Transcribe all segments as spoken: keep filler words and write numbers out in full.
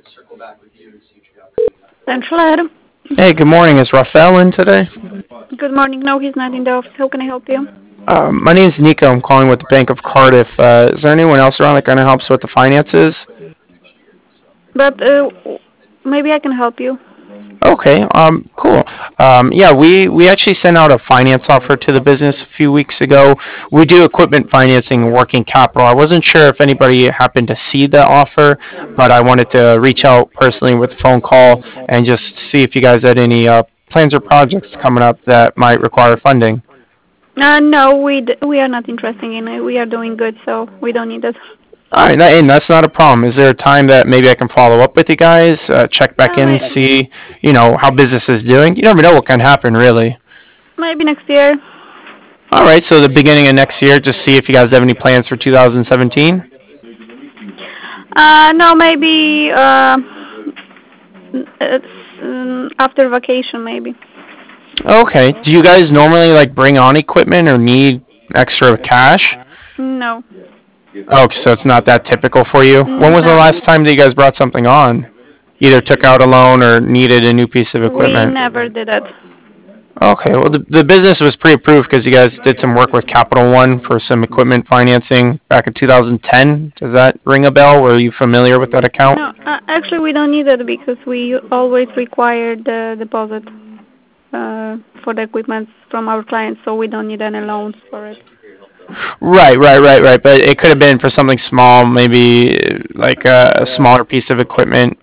Central Air. Hey, good morning. Is Rafael in today? Good morning. No, he's not in the office. How can I help you? Um, my name is Nico. I'm calling with the Bank of Cardiff. Uh, is there anyone else around that kind of helps with the finances? But uh, maybe I can help you. Okay, um, cool. Um, yeah, we, we actually sent out a finance offer to the business a few weeks ago. We do equipment financing and working capital. I wasn't sure if anybody happened to see the offer, but I wanted to reach out personally with a phone call and just see if you guys had any uh, plans or projects coming up that might require funding. Uh, no, we d- we are not interested in it. We are doing good, so we don't need it. All right, that, and that's not a problem. Is there a time that maybe I can follow up with you guys, uh, check back Uh, in, may- see, you know, how business is doing? You never know what can happen, really. maybe next year. All right, so the beginning of next year, just see if you guys have any plans for two thousand seventeen. Uh, no, maybe uh, it's, um, after vacation, maybe. Okay. Do you guys normally like bring on equipment or need extra cash? No, Oh, so it's not that typical for you. When was the no. last time that you guys brought something on? Either took out a loan or needed a new piece of We equipment. never did it. Okay, well, the, the business was pre-approved because you guys did some work with Capital One for some equipment financing back in two thousand ten. Does that ring a bell? Were you familiar with that account? No, uh, actually, we don't need it because we always require the deposit uh, for the equipment from our clients, so we don't need any loans for it. Right, right, right, right. But it could have been for something small, maybe uh, like a, a smaller piece of equipment.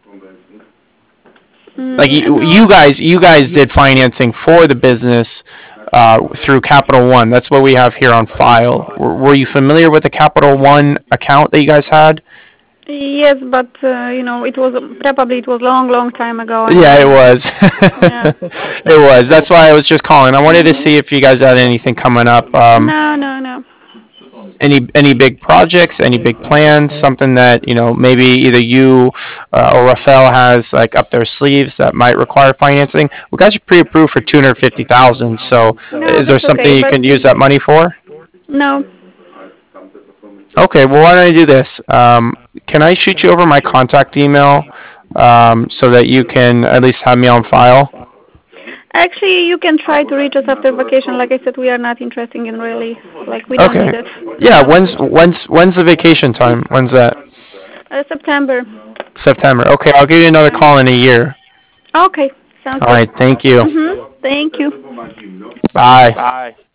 Like Mm, you, no, you guys, you guys did financing for the business uh, through Capital One. That's what we have here on file. Were, were you familiar with the Capital One account that you guys had? yes, but uh, you know, it was probably it was long, long time ago, and Yeah, it then was. yeah. It was. That's why I was just calling. I wanted to Mhm. see if you guys had anything coming up. Um, No, no, no. any any big projects, any big plans, something that you know maybe either you uh, or Rafael has like up their sleeves that might require financing. We guys are pre-approved for two hundred fifty thousand. So, No, is there that's something okay, you but can use that money for? no. Okay. Well, why don't I do this? Um, can I shoot you over my contact email um, so that you can at least have me on file? Actually, you can try to reach us after vacation. Like I said, we are not interested in really, like we don't Okay. need it. Yeah. Yeah. When's when's when's the vacation time? When's that? Uh, September. September. Okay. I'll give you another call in a year. Okay, sounds All good. right. Thank you. Mhm. Thank you. Bye. Bye.